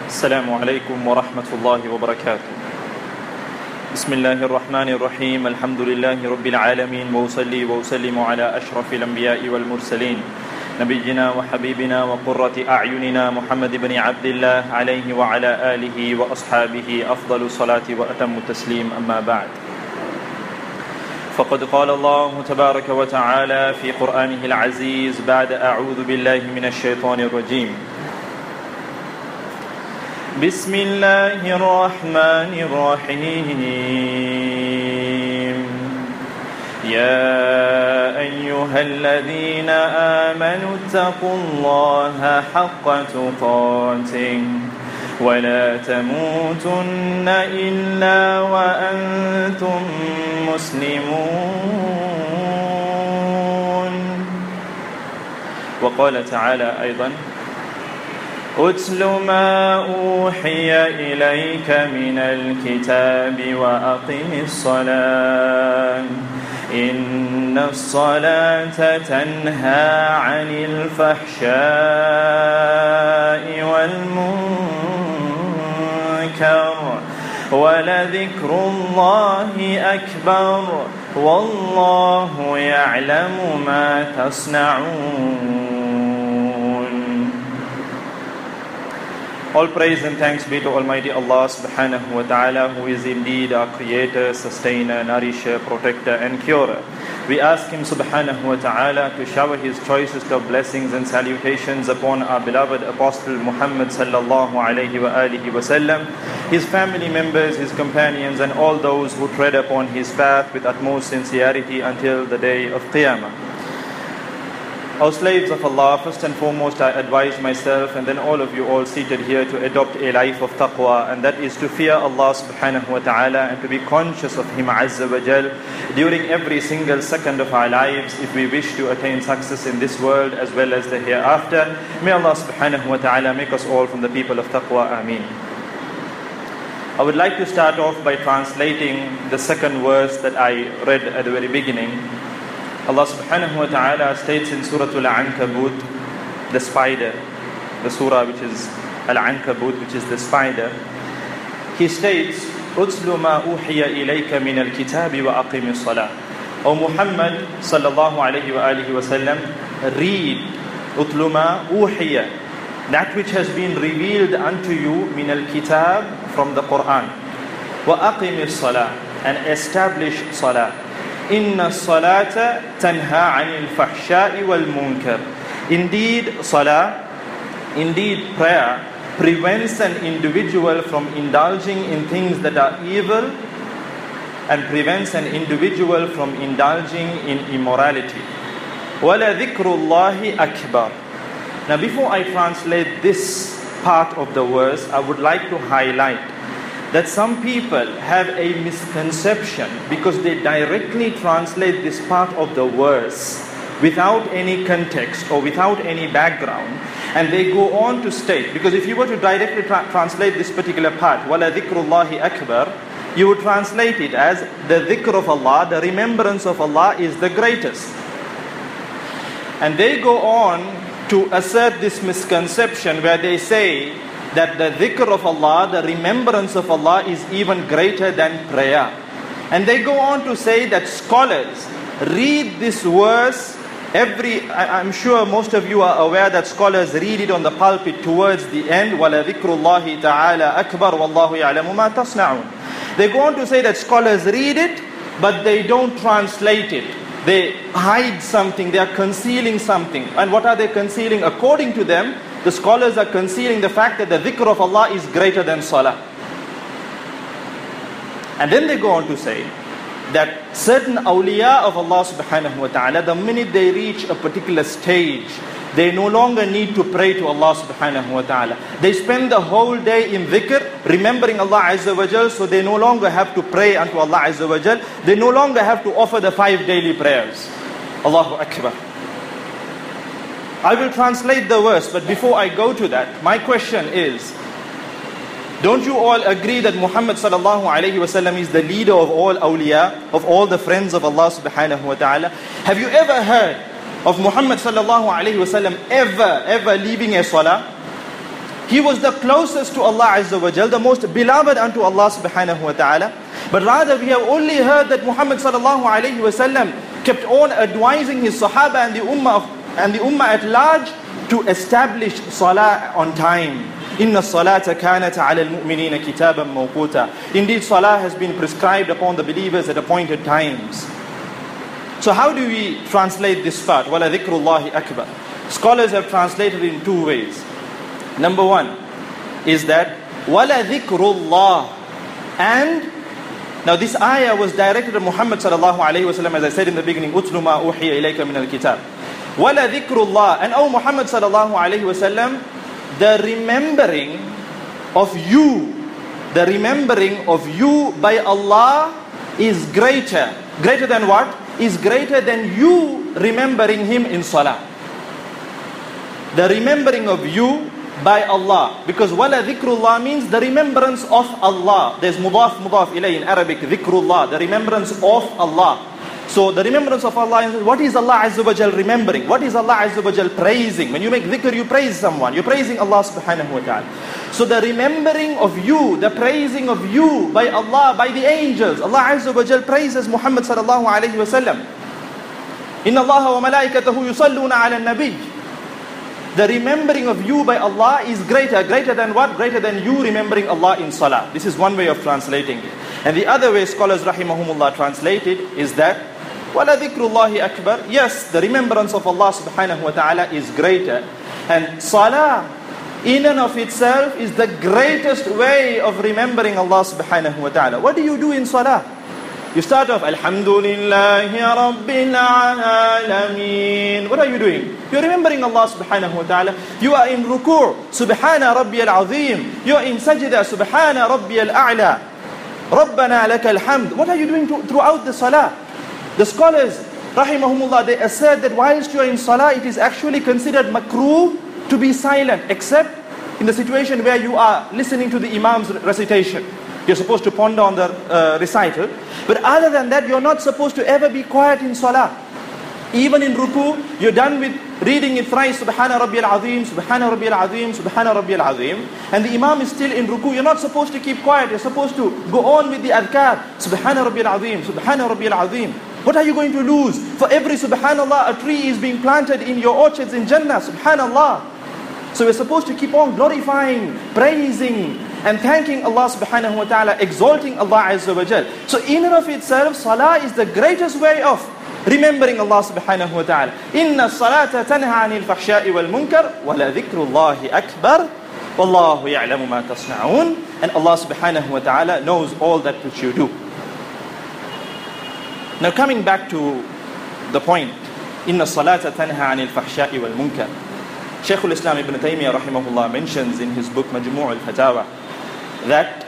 السلام عليكم ورحمة الله وبركاته. بسم الله الرحمن الرحيم. الحمد لله رب العالمين، وأصلي وأسلم على أشرف الأنبياء والمرسلين نبينا وحبيبنا وقرة أعيننا محمد بن عبد الله عليه وعلى آله وأصحابه أفضل الصلاة وأتم التسليم. أما بعد، فقد قال الله تبارك وتعالى في قرآنه العزيز بعد أعوذ بالله من الشيطان الرجيم. بسم الله الرحمن الرحيم. يا أيها الذين آمنوا اتقوا الله حق تقاته ولا تموتن إلا وأنتم مسلمون. وقال تعالى أيضا: أتل ما أوحي إليك من الكتاب وأقم الصلاة إن الصلاة تنهى عن الفحشاء والمنكر ولذكر الله أكبر والله يعلم ما تصنعون. All praise and thanks be to Almighty Allah subhanahu wa ta'ala, who is indeed our creator, sustainer, nourisher, protector and curer. We ask Him subhanahu wa ta'ala to shower His choicest of blessings and salutations upon our beloved Apostle Muhammad sallallahu alayhi wa alihi wa sallam, his family members, his companions and all those who tread upon his path with utmost sincerity until the day of Qiyamah. O slaves of Allah, first and foremost I advise myself and then all of you all seated here to adopt a life of taqwa, and that is to fear Allah subhanahu wa ta'ala and to be conscious of Him azza wa jal during every single second of our lives if we wish to attain success in this world as well as the hereafter. May Allah subhanahu wa ta'ala make us all from the people of taqwa. Ameen. I would like to start off by translating the second verse that I read at the very beginning. Allah subhanahu wa ta'ala states in Surah Al-Ankabut, the spider, the surah which is Al-Ankabut, which is the spider. He states, "Utlu ma uhiya ilayka min al-kitabi wa aqim as-salah." O Muhammad sallallahu alayhi wa alihi wa sallam, read utlu ma uhiya, that which has been revealed unto you min al-kitab, from the Quran, wa aqim as-salah, and establish salah. Inna salata tanha anil fahsha'i wal munkar. Indeed, salah, indeed prayer, prevents an individual from indulging in things that are evil and prevents an individual from indulging in immorality. Wala dhikrullahi akbar. Now, before I translate this part of the verse, I would like to highlight that some people have a misconception because they directly translate this part of the verse without any context or without any background, and they go on to state, because if you were to directly translate this particular part, wala dhikrullahi akbar, you would translate it as the dhikr of Allah, the remembrance of Allah is the greatest. And they go on to assert this misconception where they say that the dhikr of Allah, the remembrance of Allah, is even greater than prayer. And they go on to say that scholars read this verse I'm sure most of you are aware that scholars read it on the pulpit towards the end, وَلَا ذِكْرُ اللَّهِ تَعَالَى أَكْبَرُ وَاللَّهُ يَعْلَمُ مَا تَصْنَعُونَ. They go on to say that scholars read it, but they don't translate it. They hide something, they are concealing something. And what are they concealing? According to them, the scholars are concealing the fact that the dhikr of Allah is greater than salah. And then they go on to say that certain awliya of Allah subhanahu wa ta'ala, the minute they reach a particular stage, they no longer need to pray to Allah subhanahu wa ta'ala. They spend the whole day in dhikr, remembering Allah azza wa jal, so they no longer have to pray unto Allah azza wa jal. They no longer have to offer the 5 daily prayers. Allahu Akbar. I will translate the verse, but before I go to that, my question is, don't you all agree that Muhammad sallallahu alayhi wa sallam is the leader of all awliya, of all the friends of Allah subhanahu wa ta'ala? Have you ever heard of Muhammad sallallahu alayhi wa sallam ever leaving a salah? He was the closest to Allah Azza wa Jal, the most beloved unto Allah subhanahu wa ta'ala. But rather we have only heard that Muhammad sallallahu alayhi wa sallam kept on advising his Sahaba and the Ummah at large to establish Salah on time. Inna salata kanat ala al-mu'minina kitaban mawquta. Indeed, Salah has been prescribed upon the believers at appointed times. So how do we translate this part? Wala dhikrullahi akbar. Scholars have translated it in two ways. Number one is that wala dhikrullah, and now this ayah was directed to Muhammad sallallahu alayhi wa sallam, as I said in the beginning, utlu ma uhiya ilayka min al-kitab. Wala dhikrullah, and O Muhammad sallallahu alayhi wa sallam, the remembering of you by Allah is greater. Greater than what? Is greater than you remembering Him in Salah. The remembering of you by Allah. Because wala dhikrullah means the remembrance of Allah. There's mudaf ilay in Arabic, dhikrullah, the remembrance of Allah. So the remembrance of Allah, what is Allah Azza wa Jal remembering? What is Allah Azza wa Jal praising? When you make dhikr, you praise someone. You're praising Allah subhanahu wa ta'ala. So the remembering of you, the praising of you by Allah, by the angels. Allah Azza wa Jal praises Muhammad sallallahu alayhi wa sallam. Inna Allah wa malaikatahu yusalluna ala nabi. The remembering of you by Allah is greater. Greater than what? Greater than you remembering Allah in Salah. This is one way of translating it. And the other way scholars rahimahumullah translate it is that wala dhikrullahi akbar. Yes, the remembrance of Allah subhanahu wa ta'ala is greater. And Salah in and of itself is the greatest way of remembering Allah subhanahu wa ta'ala. What do you do in Salah? You start off, Alhamdulillahi Rabbil Alameen. What are you doing? You're remembering Allah subhanahu wa ta'ala. You are in ruku', Subhana Rabbiyal Azim. You are in sajda, Subhana Rabbiyal A'la. Rabbana lakal hamd. What are you doing throughout the Salah? The scholars, rahimahumullah, they assert that whilst you are in Salah, it is actually considered makruh to be silent, except in the situation where you are listening to the Imam's recitation. You're supposed to ponder on the recital. But other than that, you're not supposed to ever be quiet in Salah. Even in ruku, you're done with reading it thrice, Subhana Rabbiyal Azim, Subhana Rabbiyal Azim, Subhana Rabbiyal Azim. And the Imam is still in ruku. You're not supposed to keep quiet. You're supposed to go on with the adhkar. Subhana Rabbiyal Azim, Subhana Rabbiyal Azim. What are you going to lose? For every Subhanallah, a tree is being planted in your orchards in Jannah. Subhanallah. So we're supposed to keep on glorifying, praising, and thanking Allah subhanahu wa ta'ala, exalting Allah Azza wa Jal. So in and of itself, Salah is the greatest way of remembering Allah subhanahu wa ta'ala. Inna salata tanha anil fahsha'i wal munkar, wa la dhikrullahi akbar, wallahu ya'lamu ma tasna'un. And Allah subhanahu wa ta'ala knows all that which you do. Now coming back to the point, Inna salata tanha anil fahsha'i wal munkar. Shaykhul Islam Ibn Taymiyyah rahimahullah mentions in his book Majmu' al-Fatawa that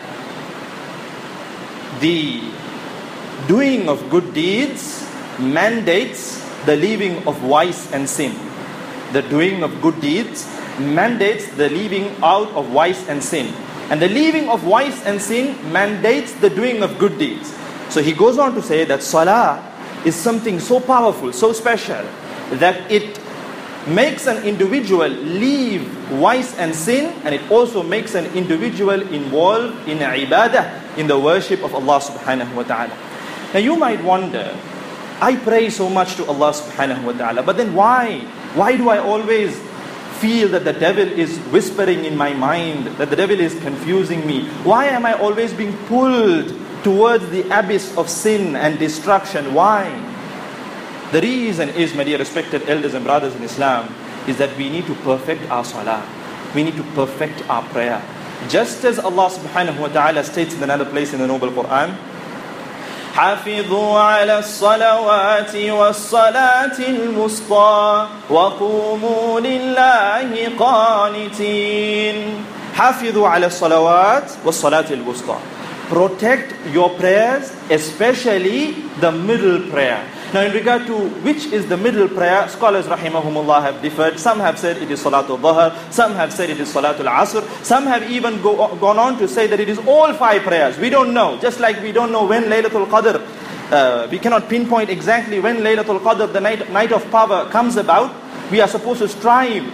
the doing of good deeds mandates the leaving of vice and sin. The doing of good deeds mandates the leaving out of vice and sin. And the leaving of vice and sin mandates the doing of good deeds. So he goes on to say that Salah is something so powerful, so special, that it makes an individual leave vice and sin, and it also makes an individual involved in ibadah, in the worship of Allah subhanahu wa ta'ala. Now you might wonder, I pray so much to Allah subhanahu wa ta'ala, but then why do I always feel that the devil is whispering in my mind, that the devil is confusing me? Why am I always being pulled towards the abyss of sin and destruction? Why? The reason is, my dear respected elders and brothers in Islam, is that we need to perfect our salah. We need to perfect our prayer. Just as Allah subhanahu wa ta'ala states in another place in the Noble Quran, حافظوا على الصلوات والصلاة الوسطى وقوموا لله قانتين. حافظوا على الصلوات والصلاة الوسطى. Protect your prayers, especially the middle prayer. Now in regard to which is the middle prayer, scholars rahimahumullah have differed. Some have said it is Salatul Dhuhr, some have said it is Salatul Asr, some have even gone on to say that it is all 5 prayers. We don't know, just like we don't know when Laylatul Qadr, we cannot pinpoint exactly when Laylatul Qadr, the night of power, comes about. We are supposed to strive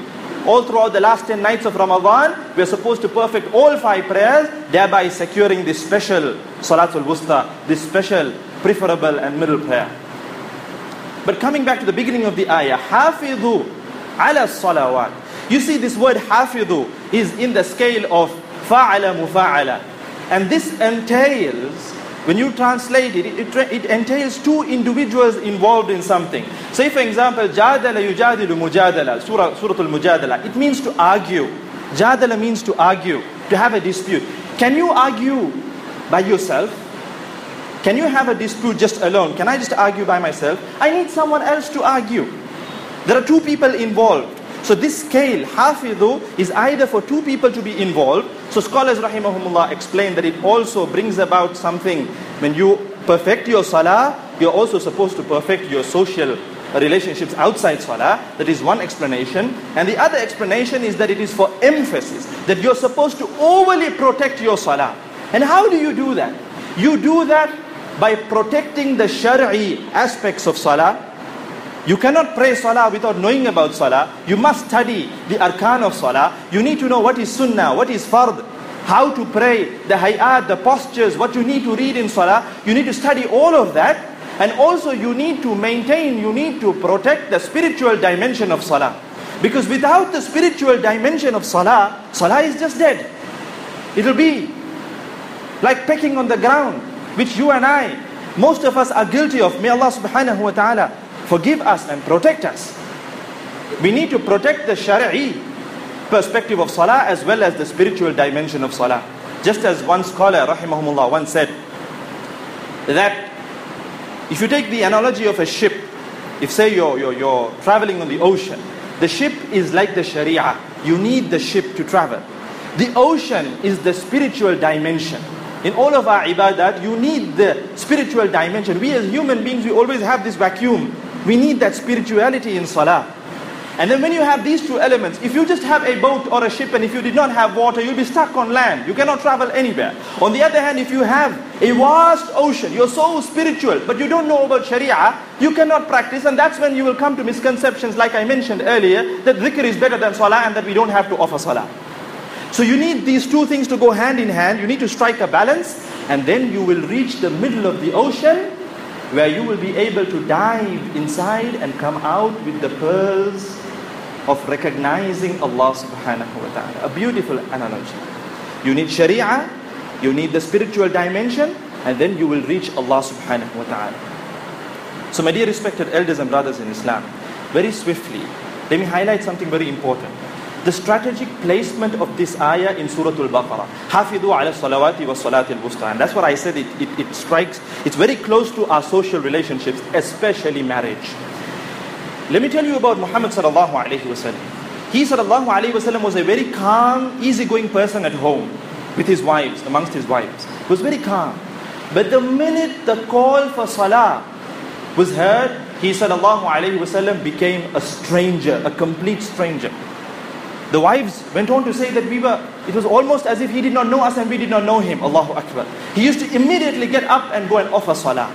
all throughout the last 10 nights of Ramadan, we are supposed to perfect all 5 prayers, thereby securing this special Salatul Wusta, this special, preferable and middle prayer. But coming back to the beginning of the ayah, Hafidhu ala salawat. You see this word Hafidhu is in the scale of fa'ala mufa'ala. And this entails, when you translate it, it entails 2 individuals involved in something. Say for example, Jadala yujadilu mujadala, Suratul Mujadala. It means to argue. Jadala means to argue, to have a dispute. Can you argue by yourself? Can you have a dispute just alone? Can I just argue by myself? I need someone else to argue. There are 2 people involved. So this scale, Hafidhu, is either for 2 people to be involved. So scholars rahimahumullah explain that it also brings about something. When you perfect your salah, you're also supposed to perfect your social relationships outside salah. That is one explanation. And the other explanation is that it is for emphasis, that you're supposed to overly protect your salah. And how do you do that? You do that by protecting the shari'i aspects of salah. You cannot pray salah without knowing about salah. You must study the arkan of salah. You need to know what is sunnah, what is fard, how to pray, the hayat, the postures, what you need to read in salah. You need to study all of that. And also you need to maintain, you need to protect the spiritual dimension of salah. Because without the spiritual dimension of salah, salah is just dead. It'll be like pecking on the ground, which you and I, most of us are guilty of. May Allah subhanahu wa ta'ala forgive us and protect us. We need to protect the shari'i perspective of salah as well as the spiritual dimension of salah. Just as one scholar, rahimahumullah, once said that if you take the analogy of a ship, if say you're traveling on the ocean, the ship is like the sharia. You need the ship to travel. The ocean is the spiritual dimension. In all of our ibadat, you need the spiritual dimension. We as human beings, we always have this vacuum. We need that spirituality in salah. And then when you have these 2 elements, if you just have a boat or a ship and if you did not have water, you'll be stuck on land. You cannot travel anywhere. On the other hand, if you have a vast ocean, you're so spiritual, but you don't know about sharia, you cannot practice. And that's when you will come to misconceptions like I mentioned earlier, that dhikr is better than salah and that we don't have to offer salah. So you need these 2 things to go hand in hand. You need to strike a balance, and then you will reach the middle of the ocean, where you will be able to dive inside and come out with the pearls of recognizing Allah subhanahu wa ta'ala. A beautiful analogy. You need sharia, you need the spiritual dimension, and then you will reach Allah subhanahu wa ta'ala. So my dear respected elders and brothers in Islam, very swiftly, let me highlight something very important. The strategic placement of this ayah in Surah Al-Baqarah. Hafidhu ala salawati wa salatil wusta. And that's what I said, it strikes, it's very close to our social relationships, especially marriage. Let me tell you about Muhammad sallallahu alayhi wa sallam. He sallallahu alayhi wa sallam was a very calm, easygoing person at home with his wives, amongst his wives. He was very calm. But the minute the call for salah was heard, he sallallahu alayhi wa sallam became a stranger, a complete stranger. The wives went on to say that it was almost as if he did not know us and we did not know him. Allahu Akbar. He used to immediately get up and go and offer salah.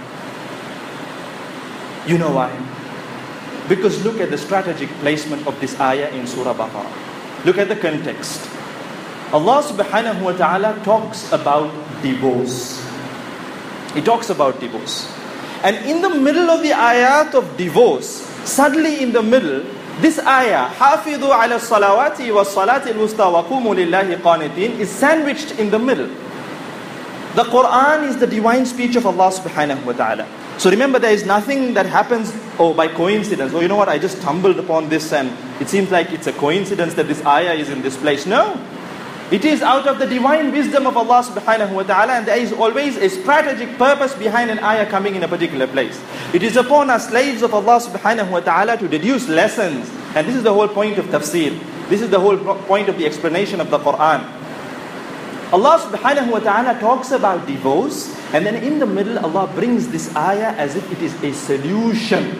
You know why? Because look at the strategic placement of this ayah in Surah Baqarah. Look at the context. Allah subhanahu wa ta'ala talks about divorce. He talks about divorce. And in the middle of the ayat of divorce, suddenly in the middle, this ayah, Hafidhu ala salawati wa salatil wusta wa qumu lillahi qanitin, is sandwiched in the middle. The Quran is the divine speech of Allah subhanahu wa ta'ala. So remember, there is nothing that happens by coincidence. You know what, I just stumbled upon this and it seems like it's a coincidence that this ayah is in this place. No. It is out of the divine wisdom of Allah subhanahu wa ta'ala, and there is always a strategic purpose behind an ayah coming in a particular place. It is upon us slaves of Allah subhanahu wa ta'ala to deduce lessons. And this is the whole point of tafsir. This is the whole point of the explanation of the Quran. Allah subhanahu wa ta'ala talks about divorce, and then in the middle Allah brings this ayah as if it is a solution.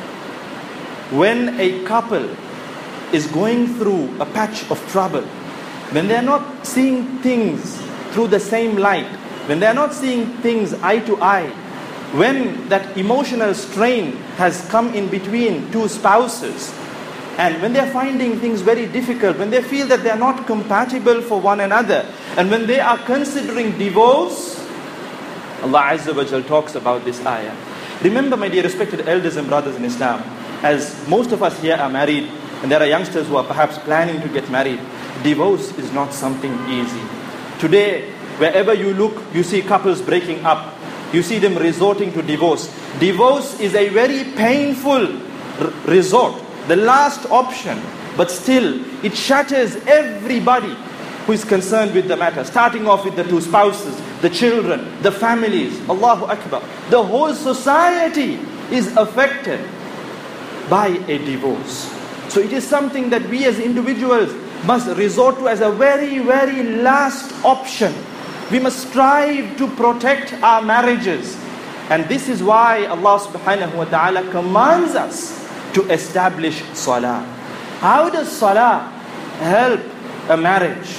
When a couple is going through a patch of trouble, when they are not seeing things through the same light, when they are not seeing things eye to eye, when that emotional strain has come in between 2 spouses, And when they're finding things very difficult, when they feel that they're not compatible for one another, and when they are considering divorce, Allah Azza wa Jal talks about this ayah. Remember, my dear respected elders and brothers in Islam, as most of us here are married, and there are youngsters who are perhaps planning to get married, divorce is not something easy. Today, wherever you look, you see couples breaking up. You see them resorting to divorce. Divorce is a very painful resort, the last option. But still, it shatters everybody who is concerned with the matter, starting off with the two spouses, the children, the families. Allahu Akbar. The whole society is affected by a divorce. So it is something that we as individuals must resort to as a very, very last option. We must strive to protect our marriages. And this is why Allah subhanahu wa ta'ala commands us to establish salah. How does salah help a marriage?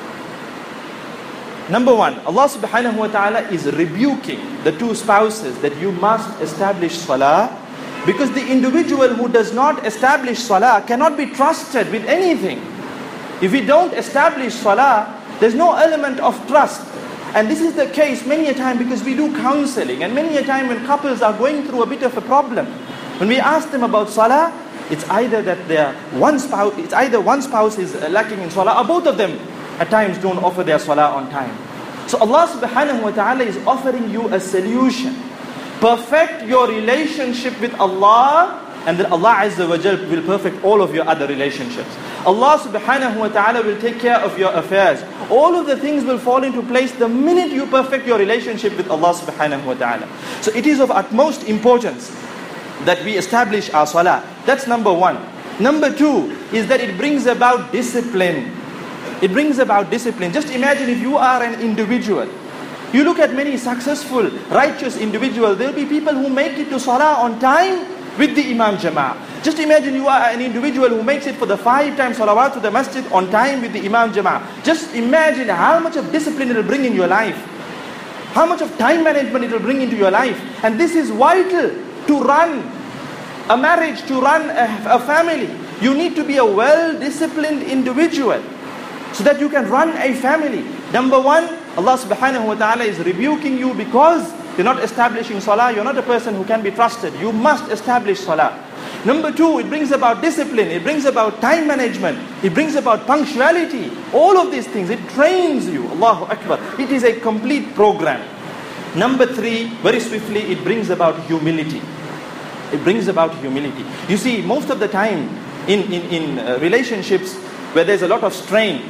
Number one, Allah subhanahu wa ta'ala is rebuking the two spouses that you must establish salah, because the individual who does not establish salah cannot be trusted with anything. If we don't establish salah, there's no element of trust. And this is the case many a time because we do counseling, and many a time when couples are going through a bit of a problem, when we ask them about salah, it's either that one spouse is lacking in salah, or both of them at times don't offer their salah on time. So Allah subhanahu wa ta'ala is offering you a solution. Perfect your relationship with Allah, and then Allah Azza wa Jal will perfect all of your other relationships. Allah subhanahu wa ta'ala will take care of your affairs. All of the things will fall into place the minute you perfect your relationship with Allah subhanahu wa ta'ala. So it is of utmost importance that we establish our salah. That's number one. Number two is that it brings about discipline. It brings about discipline. Just imagine if you are an individual. You look at many successful, righteous individuals. There will be people who make it to salah on time with the Imam Jama'ah. Just imagine you are an individual who makes it for the 5 times salawat to the masjid on time with the Imam Jama'ah. Just imagine how much of discipline it will bring in your life. How much of time management it will bring into your life. And this is vital to run a marriage, to run a family. You need to be a well-disciplined individual so that you can run a family. Number one, Allah subhanahu wa ta'ala is rebuking you because you're not establishing salah. You're not a person who can be trusted. You must establish salah. Number two, it brings about discipline. It brings about time management. It brings about punctuality. All of these things, it trains you. Allahu Akbar. It is a complete program. Number three, very swiftly, it brings about humility. It brings about humility. You see, most of the time in relationships where there's a lot of strain,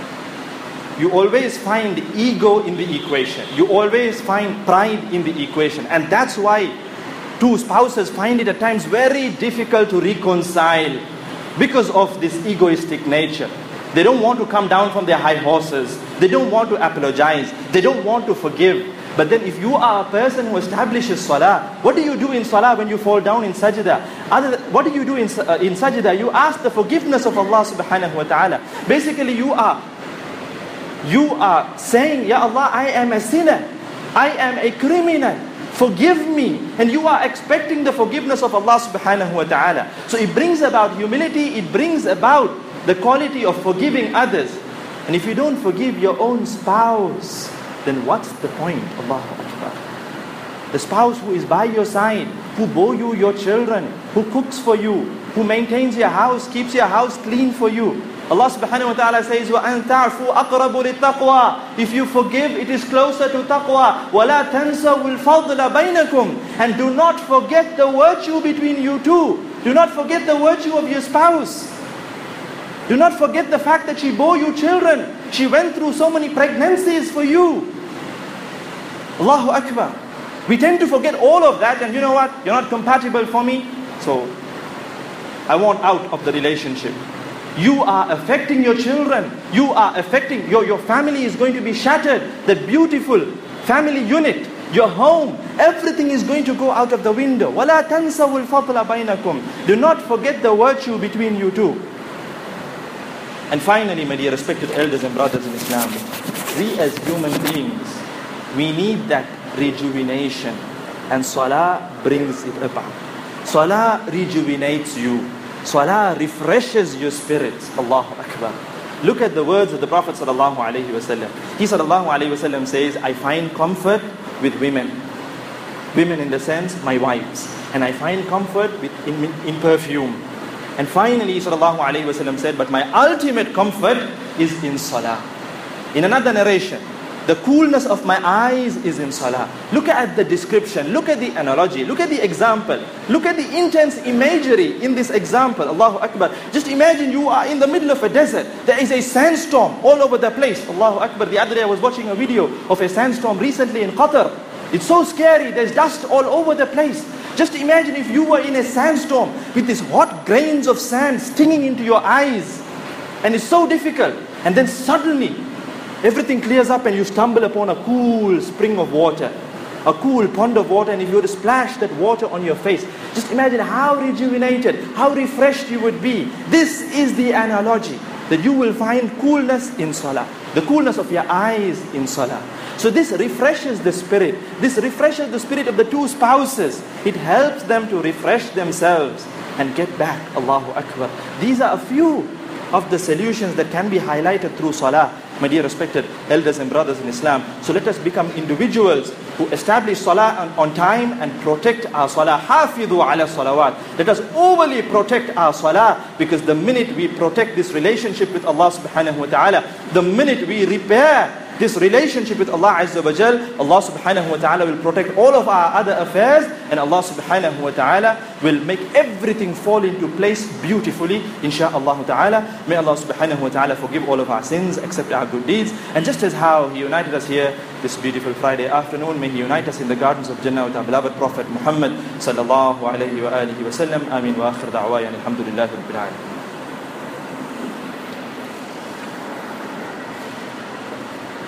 you always find ego in the equation. You always find pride in the equation. And that's why two spouses find it at times very difficult to reconcile because of this egoistic nature. They don't want to come down from their high horses. They don't want to apologize. They don't want to forgive. But then if you are a person who establishes salah, what do you do in salah when you fall down in sajda? What do you do in sajda? You ask the forgiveness of Allah subhanahu wa ta'ala. Basically you are saying, Ya Allah, I am a sinner. I am a criminal. Forgive me. And you are expecting the forgiveness of Allah subhanahu wa ta'ala. So it brings about humility. It brings about the quality of forgiving others. And if you don't forgive your own spouse, then what's the point? Allahu Akbar. The spouse who is by your side, who bore you your children, who cooks for you, who maintains your house, keeps your house clean for you. Allah subhanahu wa ta'ala says, وَأَن تَعْفُوا أَقْرَبُ لِلتَّقْوَى. If you forgive, it is closer to taqwa. وَلَا تَنْسَوْا الْفَضْلَ بَيْنَكُمْ. And do not forget the virtue between you two. Do not forget the virtue of your spouse. Do not forget the fact that she bore you children. She went through so many pregnancies for you. Allahu Akbar. We tend to forget all of that, and you know what? You're not compatible for me, so I want out of the relationship. You are affecting your children. You are affecting, your family is going to be shattered. The beautiful family unit, your home, everything is going to go out of the window. وَلَا تَنْسَوُا الْفَضْلَ بَيْنَكُمْ. Do not forget the virtue between you two. And finally, my dear respected elders and brothers in Islam, we as human beings, we need that rejuvenation. And salah brings it about. Salah rejuvenates you. Salah refreshes your spirit. Allahu Akbar. Look at the words of the Prophet sallallahu alaihi wasallam. He sallallahu alaihi wasallam says, I find comfort with women. Women in the sense, my wives. And I find comfort in perfume. And finally, sallallahu alaihi wasallam said, but my ultimate comfort is in salah. In another narration, the coolness of my eyes is in salah. Look at the description, look at the analogy, look at the example, look at the intense imagery in this example. Allahu Akbar. Just imagine you are in the middle of a desert. There is a sandstorm all over the place. Allahu Akbar. The other day I was watching a video of a sandstorm recently in Qatar. It's so scary, there's dust all over the place. Just imagine if you were in a sandstorm with these hot grains of sand stinging into your eyes. And it's so difficult. And then suddenly, everything clears up and you stumble upon a cool spring of water, a cool pond of water, and if you were to splash that water on your face, just imagine how rejuvenated, how refreshed you would be. This is the analogy, that you will find coolness in salah, the coolness of your eyes in salah. So this refreshes the spirit. This refreshes the spirit of the two spouses. It helps them to refresh themselves and get back. Allahu Akbar. These are a few of the solutions that can be highlighted through salah. My dear respected elders and brothers in Islam, so let us become individuals who establish salah on time and protect our salah. Hafidhu ala salawat. Let us overly protect our salah, because the minute we protect this relationship with Allah subhanahu wa ta'ala, the minute we repair this relationship with Allah Azza wa Jal, Allah subhanahu wa ta'ala will protect all of our other affairs, and Allah subhanahu wa ta'ala will make everything fall into place beautifully, insha'Allah ta'ala. May Allah subhanahu wa ta'ala forgive all of our sins, accept our good deeds, and just as how He united us here this beautiful Friday afternoon, may He unite us in the gardens of Jannah with our beloved Prophet Muhammad sallallahu alayhi wa alihi wa sallam. Ameen wa akhir da'waya alhamdulillahi rabbil alamin.